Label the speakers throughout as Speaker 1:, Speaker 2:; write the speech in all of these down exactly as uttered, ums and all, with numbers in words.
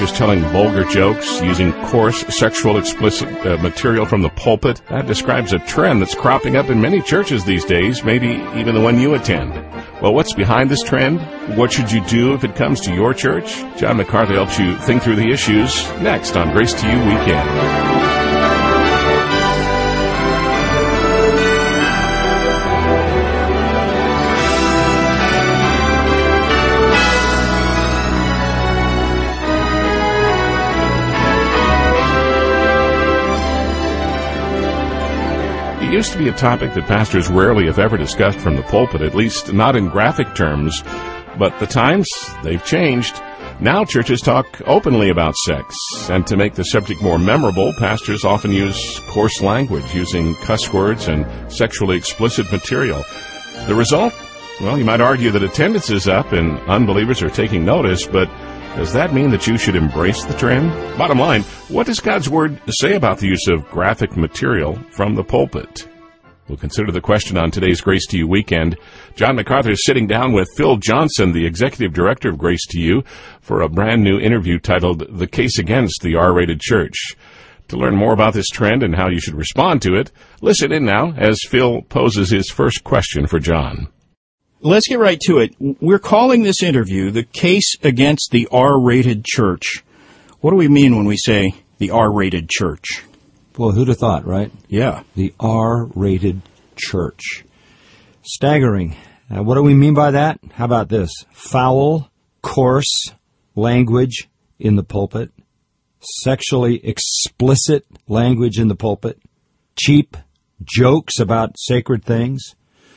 Speaker 1: pastors telling vulgar jokes, using coarse, sexual, explicit uh, material from the pulpit. That describes a trend that's cropping up in many churches these days, maybe even the one you attend. Well, what's behind this trend? What should you do if it comes to your church? John MacArthur helps you think through the issues next on Grace to You Weekend. It used to be a topic that pastors rarely, if ever, discussed from the pulpit, at least not in graphic terms. But the times, they've changed. Now churches talk openly about sex, and to make the subject more memorable, pastors often use coarse language, using cuss words and sexually explicit material. The result? Well, you might argue that attendance is up and unbelievers are taking notice, but does that mean that you should embrace the trend? Bottom line, what does God's Word say about the use of graphic material from the pulpit? We'll consider the question on today's Grace to You Weekend. John MacArthur is sitting down with Phil Johnson, the Executive Director of Grace to You, for a brand new interview titled The Case Against the R-Rated Church. To learn more about this trend and how you should respond to it, listen in now as Phil poses his first question for John.
Speaker 2: Let's get right to it. We're calling this interview The Case Against the R-Rated Church. What do we mean when we say the R-Rated Church?
Speaker 3: Well, who'd have thought, right?
Speaker 2: Yeah.
Speaker 3: The R-Rated Church. Staggering. Uh, what do we mean by that? How about this? Foul, coarse language in the pulpit. Sexually explicit language in the pulpit. Cheap jokes about sacred things.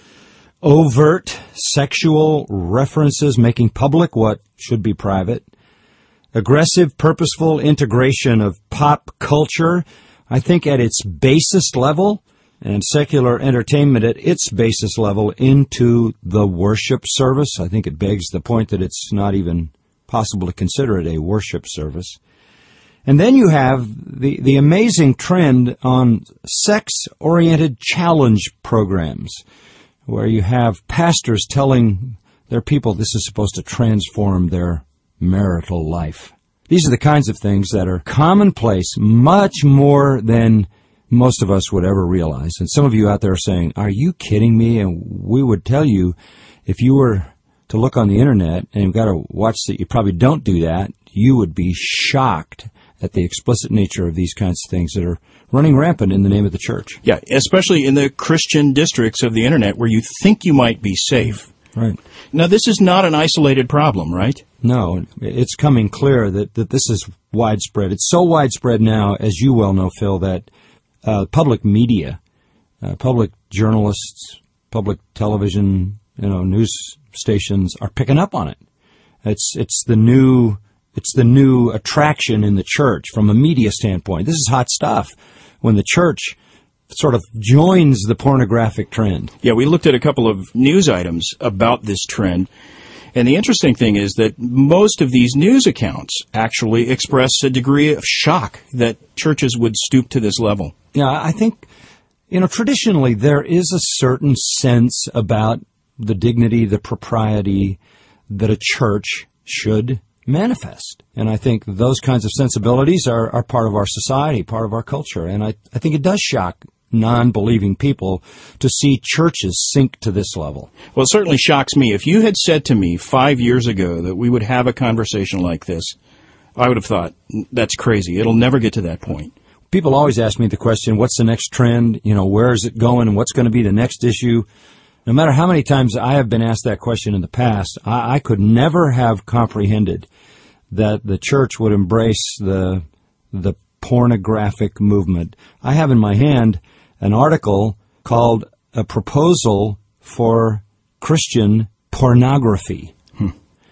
Speaker 3: Overt sexual references making public what should be private. Aggressive, purposeful integration of pop culture, I think at its basest level, and secular entertainment at its basest level, into the worship service. I think it begs the point that it's not even possible to consider it a worship service. And then you have the, the amazing trend on sex-oriented challenge programs, where you have pastors telling their people this is supposed to transform their marital life. These are the kinds of things that are commonplace, much more than most of us would ever realize. And some of you out there are saying, are you kidding me? And we would tell you, if you were to look on the internet, and you've got to watch that you probably don't do that, you would be shocked at the explicit nature of these kinds of things that are running rampant in the name of the church.
Speaker 2: Yeah, especially in the Christian districts of the internet where you think you might be safe.
Speaker 3: Right.
Speaker 2: Now, this is not an isolated problem, right?
Speaker 3: No, it's coming clear that, that this is widespread. It's so widespread now, as you well know, Phil, that uh, public media, uh, public journalists, public television, you know, news stations are picking up on it. It's it's the new it's the new attraction in the church from a media standpoint. This is hot stuff when the church sort of joins the pornographic trend.
Speaker 2: Yeah, we looked at a couple of news items about this trend. And the interesting thing is that most of these news accounts actually express a degree of shock that churches would stoop to this level.
Speaker 3: Yeah, I think, you know, traditionally there is a certain sense about the dignity, the propriety that a church should manifest. And I think those kinds of sensibilities are, are part of our society, part of our culture. And I, I think it does shock non-believing people to see churches sink to this level.
Speaker 2: Well, it certainly shocks me. If you had said to me five years ago that we would have a conversation like this, I would have thought, that's crazy. It'll never get to that point.
Speaker 3: People always ask me the question, what's the next trend? You know, where is it going and what's going to be the next issue? No matter how many times I have been asked that question in the past, I, I could never have comprehended that the church would embrace the the pornographic movement. I have in my hand an article called A Proposal for Christian Pornography. Hmm.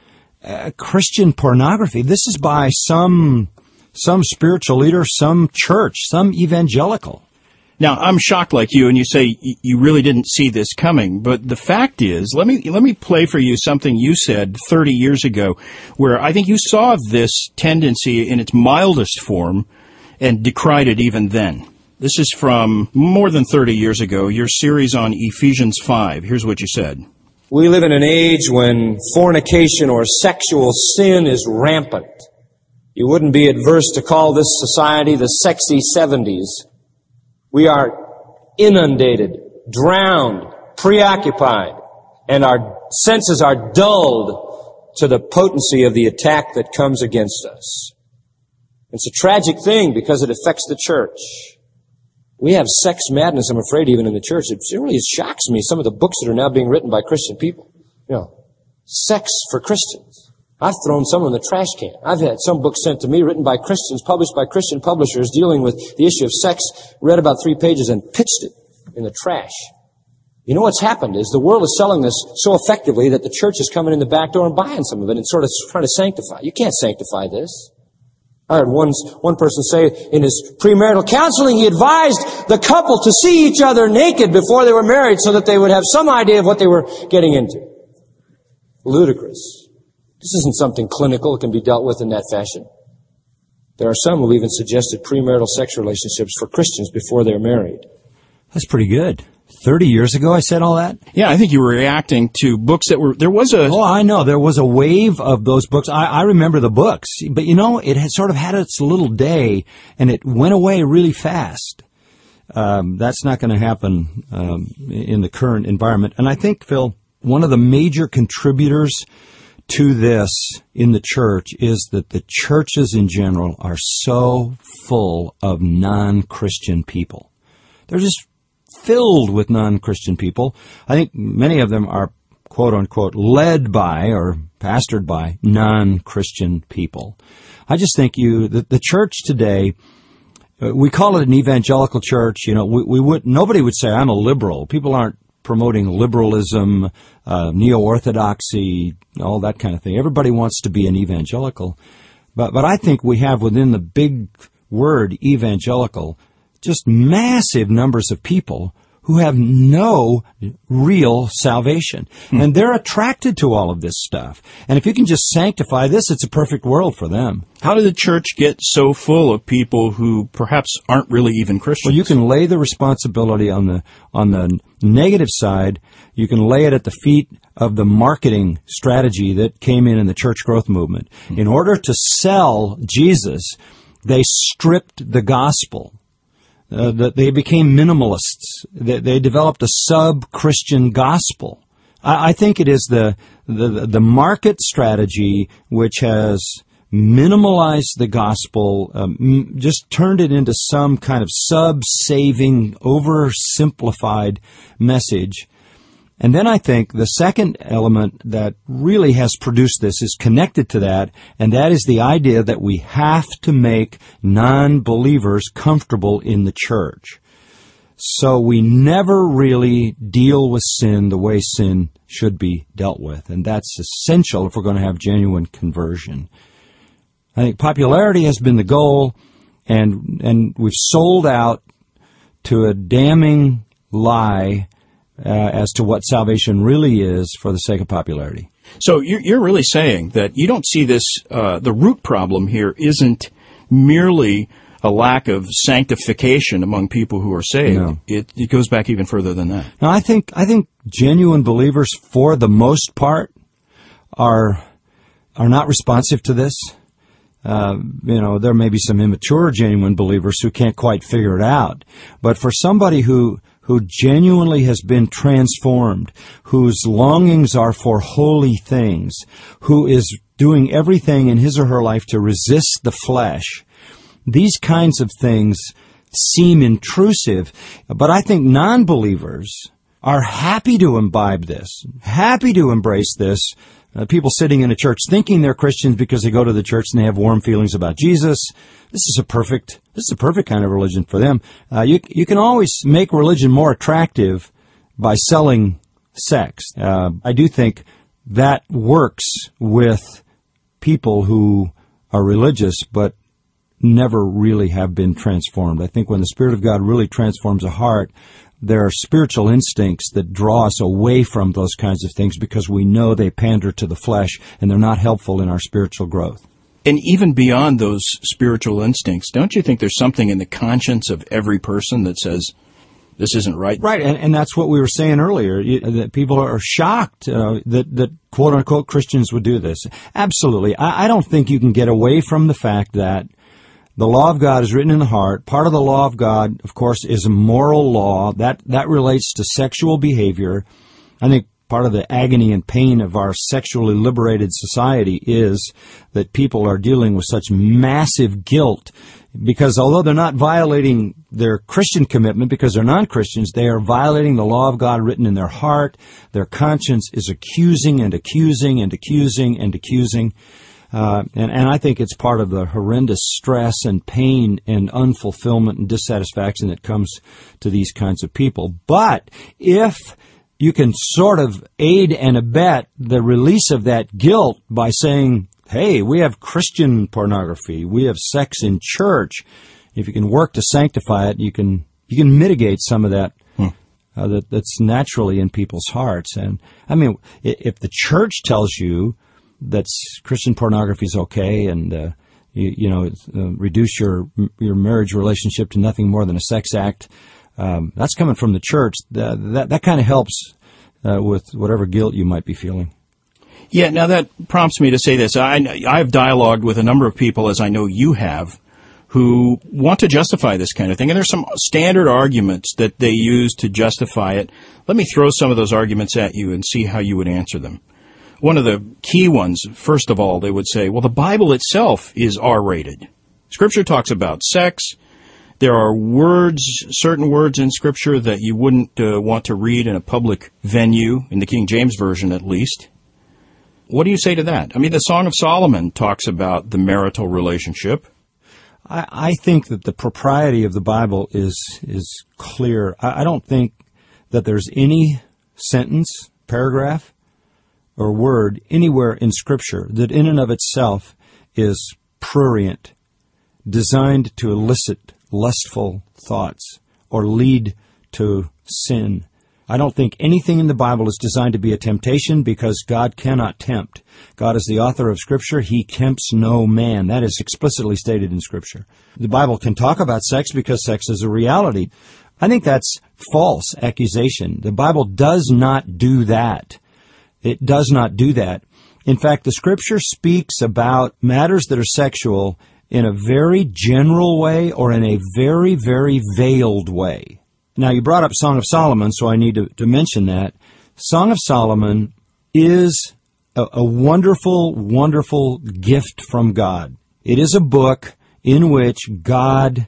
Speaker 3: Uh, Christian pornography. This is by some some spiritual leader, some church, some evangelical.
Speaker 2: Now, I'm shocked like you, and you say you really didn't see this coming, but the fact is, let me let me play for you something you said thirty years ago, where I think you saw this tendency in its mildest form and decried it even then. This is from more than thirty years ago, your series on Ephesians five. Here's what you said.
Speaker 4: We live in an age when fornication or sexual sin is rampant. You wouldn't be adverse to call this society the sexy seventies. We are inundated, drowned, preoccupied, and our senses are dulled to the potency of the attack that comes against us. It's a tragic thing because it affects the church. We have sex madness, I'm afraid, even in the church. It really shocks me, some of the books that are now being written by Christian people. You know, sex for Christians. I've thrown some in the trash can. I've had some books sent to me written by Christians, published by Christian publishers, dealing with the issue of sex, read about three pages and pitched it in the trash. You know what's happened is the world is selling this so effectively that the church is coming in the back door and buying some of it and sort of trying to sanctify. You can't sanctify this. I heard one, one person say in his premarital counseling, he advised the couple to see each other naked before they were married so that they would have some idea of what they were getting into. Ludicrous. This isn't something clinical that can be dealt with in that fashion. There are some who even suggested premarital sex relationships for Christians before they're married.
Speaker 3: That's pretty good. Thirty years ago I said all that?
Speaker 2: Yeah, I think you were reacting to books that were, there was a...
Speaker 3: Oh, I know. There was a wave of those books. I, I remember the books. But, you know, it had sort of had its little day, and it went away really fast. Um, that's not going to happen um, in the current environment. And I think, Phil, one of the major contributors to this in the church is that the churches in general are so full of non-Christian people. They're just filled with non-Christian people. I think many of them are, quote unquote, led by or pastored by non-Christian people. I just think you, the, the church today, uh, we call it an evangelical church. You know, we, we would, nobody would say I'm a liberal. People aren't promoting liberalism, uh, neo-orthodoxy, all that kind of thing. Everybody wants to be an evangelical. But, but I think we have within the big word evangelical just massive numbers of people who have no real salvation. Hmm. And they're attracted to all of this stuff. And if you can just sanctify this, it's a perfect world for them.
Speaker 2: How did the church get so full of people who perhaps aren't really even Christians?
Speaker 3: Well, you can lay the responsibility on the on the negative side. You can lay it at the feet of the marketing strategy that came in in the church growth movement. Hmm. In order to sell Jesus, they stripped the gospel. Uh, that they became minimalists. They, they developed a sub-Christian gospel. I, I think it is the, the the market strategy which has minimalized the gospel, um, just turned it into some kind of sub-saving, oversimplified message. And then I think the second element that really has produced this is connected to that, and that is the idea that we have to make non-believers comfortable in the church. So we never really deal with sin the way sin should be dealt with, and that's essential if we're going to have genuine conversion. I think popularity has been the goal, and and we've sold out to a damning lie Uh, as to what salvation really is for the sake of popularity.
Speaker 2: So you're, you're really saying that you don't see this, uh, the root problem here isn't merely a lack of sanctification among people who are saved.
Speaker 3: No.
Speaker 2: It, it goes back even further than that.
Speaker 3: Now, I think, I think genuine believers, for the most part, are, are not responsive to this. Uh, you know, there may be some immature genuine believers who can't quite figure it out. But for somebody who who genuinely has been transformed, whose longings are for holy things, who is doing everything in his or her life to resist the flesh, these kinds of things seem intrusive. But I think non-believers are happy to imbibe this, happy to embrace this. Uh, people sitting in a church thinking they're Christians because they go to the church and they have warm feelings about Jesus. This is a perfect, this is a perfect kind of religion for them. Uh, you, you can always make religion more attractive by selling sex. Uh, I do think that works with people who are religious but never really have been transformed. I think when the Spirit of God really transforms a heart, there are spiritual instincts that draw us away from those kinds of things because we know they pander to the flesh and they're not helpful in our spiritual growth.
Speaker 2: And even beyond those spiritual instincts, don't you think there's something in the conscience of every person that says, this isn't right.
Speaker 3: Right, and, and that's what we were saying earlier, you, that people are shocked uh, that, that quote-unquote Christians would do this. Absolutely. I, I don't think you can get away from the fact that the law of God is written in the heart. Part of the law of God, of course, is a moral law. That, that relates to sexual behavior. I think part of the agony and pain of our sexually liberated society is that people are dealing with such massive guilt because although they're not violating their Christian commitment because they're non-Christians, they are violating the law of God written in their heart. Their conscience is accusing and accusing and accusing and accusing. Uh, and, and I think it's part of the horrendous stress and pain and unfulfillment and dissatisfaction that comes to these kinds of people. But if you can sort of aid and abet the release of that guilt by saying, hey, we have Christian pornography, we have sex in church. If you can work to sanctify it, you can you can mitigate some of that hmm. uh, that, that's naturally in people's hearts. And I mean, if the church tells you that Christian pornography is okay, and uh, you, you know uh, reduce your your marriage relationship to nothing more than a sex act, um, that's coming from the church. That that, that kind of helps uh, with whatever guilt you might be feeling.
Speaker 2: Yeah, now that prompts me to say this. I, I've dialogued with a number of people, as I know you have, who want to justify this kind of thing. And there's some standard arguments that they use to justify it. Let me throw some of those arguments at you and see how you would answer them. One of the key ones, first of all, they would say, well, the Bible itself is R-rated. Scripture talks about sex. There are words, certain words in Scripture that you wouldn't uh, want to read in a public venue, in the King James Version at least. What do you say to that? I mean, the Song of Solomon talks about the marital relationship.
Speaker 3: I, I think that the propriety of the Bible is is clear. I, I don't think that there's any sentence, paragraph, or word anywhere in Scripture that in and of itself is prurient, designed to elicit lustful thoughts or lead to sin. I don't think anything in the Bible is designed to be a temptation because God cannot tempt. God is the author of Scripture. He tempts no man. That is explicitly stated in Scripture. The Bible can talk about sex because sex is a reality. I think that's false accusation. The Bible does not do that. It does not do that. In fact, the Scripture speaks about matters that are sexual in a very general way or in a very, very veiled way. Now, you brought up Song of Solomon, so I need to, to mention that. Song of Solomon is a, a wonderful, wonderful gift from God. It is a book in which God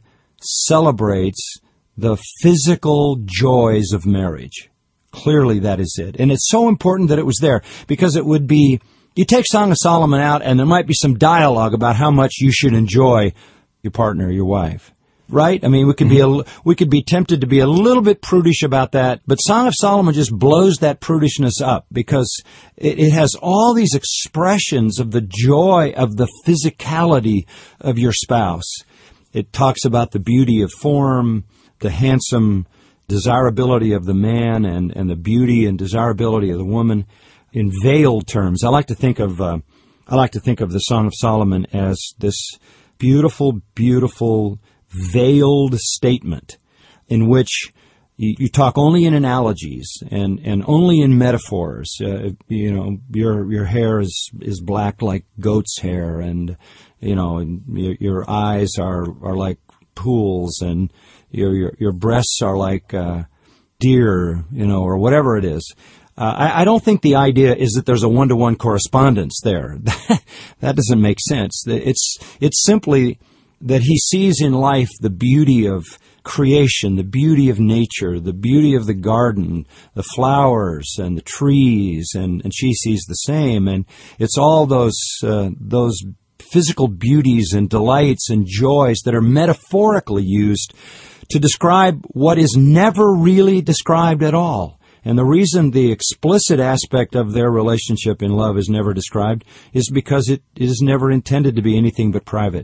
Speaker 3: celebrates the physical joys of marriage. Clearly, that is it. And it's so important that it was there, because it would be, you take Song of Solomon out, and there might be some dialogue about how much you should enjoy your partner, your wife. Right? I mean, we could be a, we could be tempted to be a little bit prudish about that, but Song of Solomon just blows that prudishness up because it, it has all these expressions of the joy of the physicality of your spouse. It talks about the beauty of form, the handsome desirability of the man, and, and the beauty and desirability of the woman in veiled terms. I like to think of uh, I like to think of the Song of Solomon as this beautiful, beautiful veiled statement in which you, you talk only in analogies and, and only in metaphors. Uh, you know, your your hair is, is black like goat's hair, and you know, and your, your eyes are, are like pools, and your your, your breasts are like uh, deer, you know, or whatever it is. Uh, I, I don't think the idea is that there's a one-to-one correspondence there. That doesn't make sense. It's it's simply that he sees in life the beauty of creation, the beauty of nature, the beauty of the garden, the flowers and the trees, and, and she sees the same. And it's all those uh, those physical beauties and delights and joys that are metaphorically used to describe what is never really described at all. And the reason the explicit aspect of their relationship in love is never described is because it is never intended to be anything but private.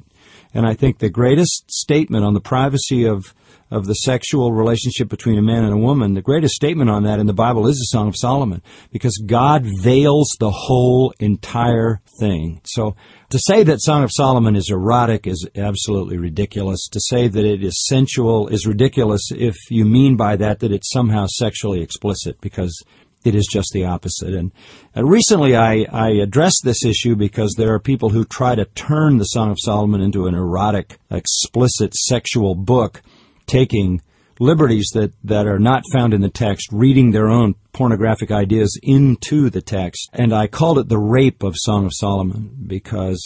Speaker 3: And I think the greatest statement on the privacy of of the sexual relationship between a man and a woman, the greatest statement on that in the Bible is the Song of Solomon, because God veils the whole entire thing. So to say that Song of Solomon is erotic is absolutely ridiculous. To say that it is sensual is ridiculous if you mean by that that it's somehow sexually explicit, because it is just the opposite. And uh, recently I, I addressed this issue because there are people who try to turn the Song of Solomon into an erotic, explicit sexual book, taking liberties that, that are not found in the text, reading their own pornographic ideas into the text. And I called it the rape of Song of Solomon, because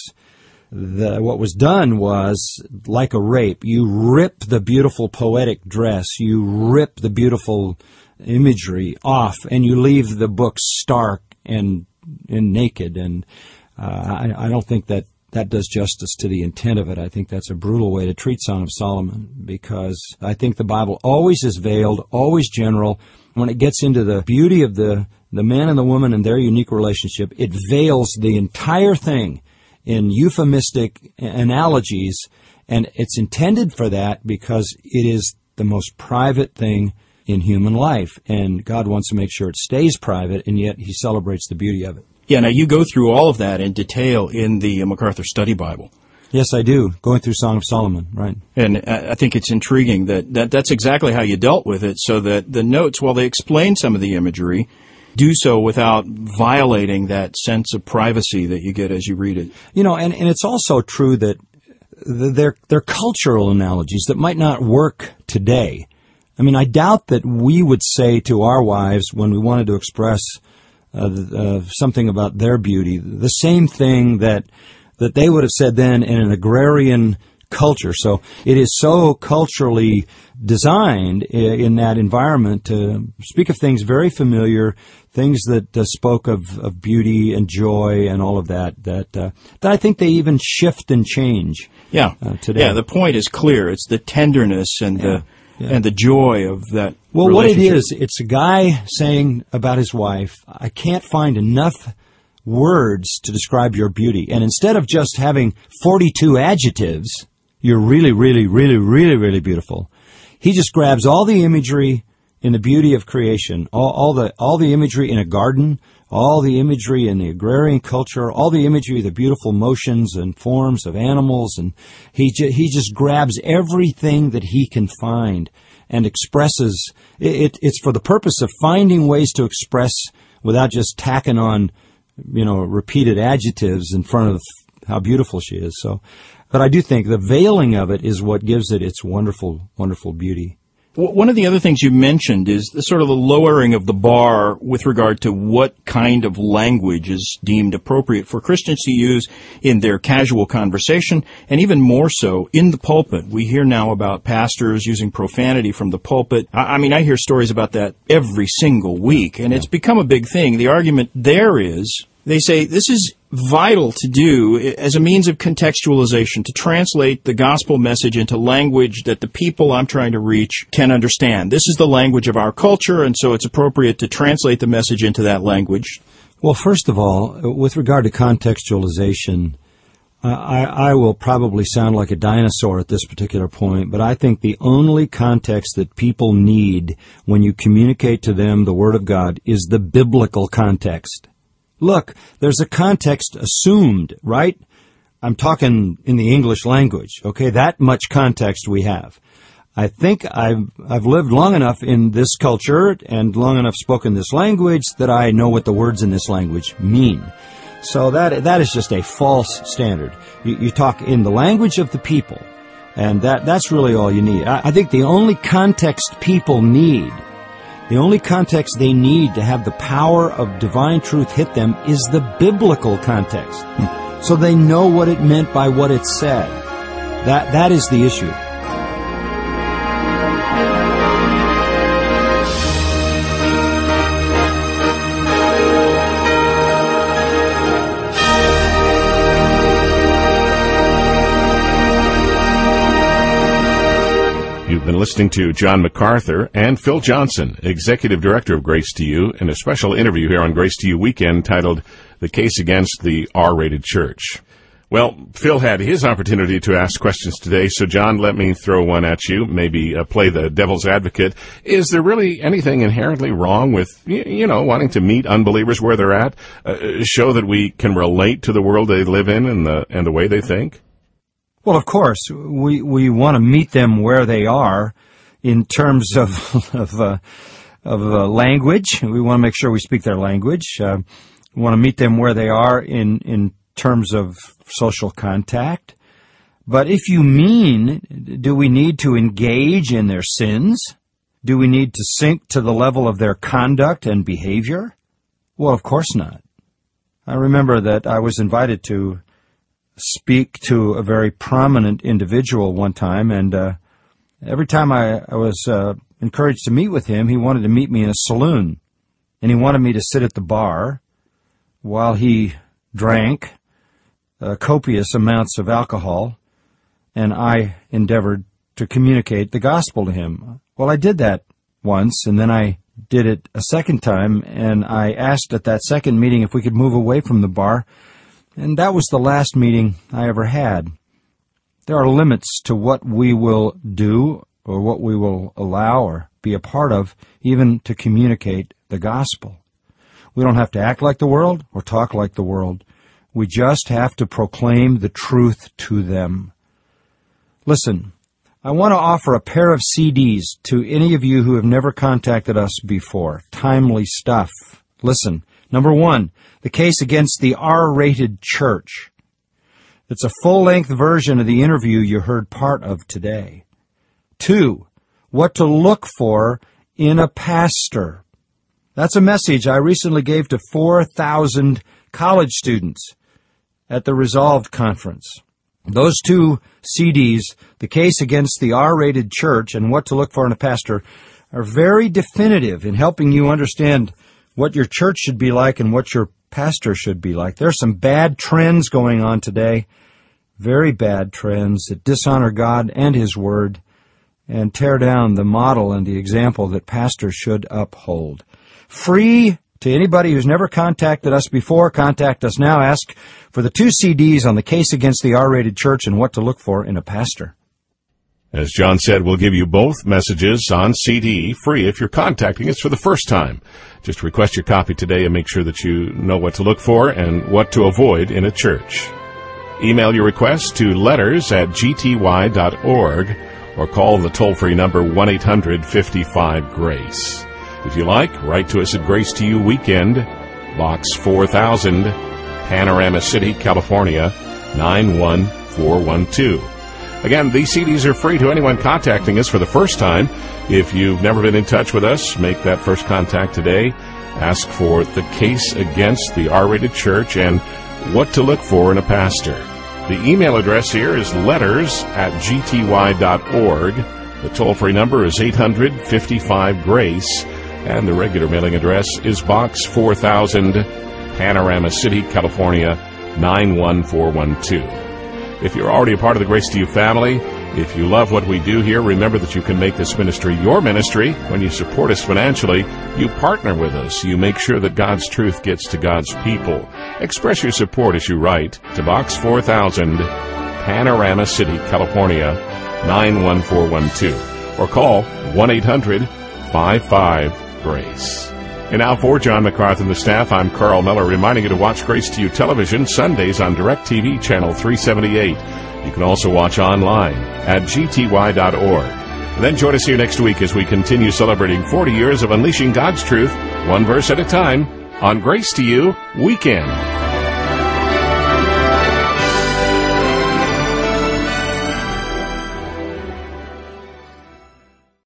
Speaker 3: the, what was done was like a rape. You rip the beautiful poetic dress, you rip the beautiful imagery off, and you leave the book stark and, and naked. And uh, I, I don't think that that does justice to the intent of it. I think that's a brutal way to treat Song of Solomon, because I think the Bible always is veiled, always general. When it gets into the beauty of the, the man and the woman and their unique relationship, it veils the entire thing in euphemistic analogies, and it's intended for that because it is the most private thing in human life, and God wants to make sure it stays private, and yet He celebrates the beauty of it.
Speaker 2: Yeah, now you go through all of that in detail in the MacArthur Study Bible.
Speaker 3: Yes, I do, going through Song of Solomon, right.
Speaker 2: And I think it's intriguing that, that that's exactly how you dealt with it, so that the notes, while they explain some of the imagery, do so without violating that sense of privacy that you get as you read it.
Speaker 3: You know, and, and it's also true that they're, they're cultural analogies that might not work today. I mean, I doubt that we would say to our wives when we wanted to express uh, uh, something about their beauty the same thing that that they would have said then in an agrarian culture. So it is so culturally designed in that environment to speak of things very familiar, things that uh, spoke of, of beauty and joy and all of that, that, uh, that I think they even shift and change
Speaker 2: yeah.
Speaker 3: uh, today.
Speaker 2: Yeah, the point is clear. It's the tenderness and
Speaker 3: yeah.
Speaker 2: the
Speaker 3: Yeah.
Speaker 2: and the joy of that.
Speaker 3: Well, what it is, it's a guy saying about his wife, I can't find enough words to describe your beauty. And instead of just having forty-two adjectives, you're really, really, really, really, really beautiful, he just grabs all the imagery in the beauty of creation, all, all the all the imagery in a garden, all the imagery in the agrarian culture, all the imagery, the beautiful motions and forms of animals, and he ju- he just grabs everything that he can find and expresses. It, it, it's for the purpose of finding ways to express without just tacking on, you know, repeated adjectives in front of how beautiful she is. So, but I do think the veiling of it is what gives it its wonderful, wonderful beauty.
Speaker 2: One of the other things you mentioned is the sort of the lowering of the bar with regard to what kind of language is deemed appropriate for Christians to use in their casual conversation, and even more so in the pulpit. We hear now about pastors using profanity from the pulpit. I mean, I hear stories about that every single week, and it's become a big thing. The argument there is, they say this is vital to do as a means of contextualization, to translate the gospel message into language that the people I'm trying to reach can understand. This is the language of our culture, and so it's appropriate to translate the message into that language.
Speaker 3: Well, first of all, with regard to contextualization, uh, I, I will probably sound like a dinosaur at this particular point, but I think the only context that people need when you communicate to them the Word of God is the biblical context. Look, there's a context assumed, right? I'm talking in the English language, okay? That much context we have. I think I've, I've lived long enough in this culture and long enough spoken this language that I know what the words in this language mean. So that that is just a false standard. You, you talk in the language of the people, and that, that's really all you need. I, I think the only context people need The only context they need to have the power of divine truth hit them is the biblical context. Hmm. So they know what it meant by what it said. That that is the issue.
Speaker 1: You've been listening to John MacArthur and Phil Johnson, Executive Director of Grace to You, in a special interview here on Grace to You Weekend titled The Case Against the R-Rated Church. Well, Phil had his opportunity to ask questions today, so John, let me throw one at you, maybe uh, play the devil's advocate. Is there really anything inherently wrong with, you know, wanting to meet unbelievers where they're at, uh, show that we can relate to the world they live in and the and the way they think?
Speaker 3: Well, of course, we, we want to meet them where they are in terms of of, uh, of uh, language. We want to make sure we speak their language. Uh, we want to meet them where they are in, in terms of social contact. But if you mean, do we need to engage in their sins? Do we need to sink to the level of their conduct and behavior? Well, of course not. I remember that I was invited to speak to a very prominent individual one time, and uh, every time I, I was uh, encouraged to meet with him, he wanted to meet me in a saloon, and he wanted me to sit at the bar while he drank uh, copious amounts of alcohol, and I endeavored to communicate the gospel to him. Well, I did that once, and then I did it a second time, and I asked at that second meeting if we could move away from the bar, and that was the last meeting I ever had. There are limits to what we will do or what we will allow or be a part of, even to communicate the gospel. We don't have to act like the world or talk like the world. We just have to proclaim the truth to them. Listen, I want to offer a pair of C Ds to any of you who have never contacted us before. Timely stuff. Listen, number one, The Case Against the R-Rated Church. It's a full-length version of the interview you heard part of today. Two, What to Look For in a Pastor. That's a message I recently gave to four thousand college students at the Resolved Conference. Those two C Ds, The Case Against the R-Rated Church and What to Look For in a Pastor, are very definitive in helping you understand what your church should be like and what your pastor should be like. There are some bad trends going on today, very bad trends that dishonor God and His Word and tear down the model and the example that pastors should uphold. Free to anybody who's never contacted us before. Contact us now. Ask for the two C Ds on The Case Against the R-Rated Church and What to Look For in a Pastor.
Speaker 1: As John said, we'll give you both messages on C D free if you're contacting us for the first time. Just request your copy today and make sure that you know what to look for and what to avoid in a church. Email your request to letters at g t y dot org or call the toll-free number one eight hundred fifty-five GRACE. If you like, write to us at Grace to You Weekend, Box four thousand, Panorama City, California, nine one four one two. Again, these C Ds are free to anyone contacting us for the first time. If you've never been in touch with us, make that first contact today. Ask for The Case Against the R-Rated Church and What to Look For in a Pastor. The email address here is letters at g t y dot org. The toll-free number is eight hundred fifty-five GRACE. And the regular mailing address is Box four thousand, Panorama City, California, nine one four one two. If you're already a part of the Grace to You family, if you love what we do here, remember that you can make this ministry your ministry. When you support us financially, you partner with us. You make sure that God's truth gets to God's people. Express your support as you write to Box four thousand, Panorama City, California, nine one four one two. Or call one eight hundred five five GRACE. And now for John MacArthur and the staff, I'm Carl Miller, reminding you to watch Grace to You Television Sundays on DirecTV Channel three seventy-eight. You can also watch online at g t y dot org. And then join us here next week as we continue celebrating forty years of unleashing God's truth, one verse at a time, on Grace to You Weekend.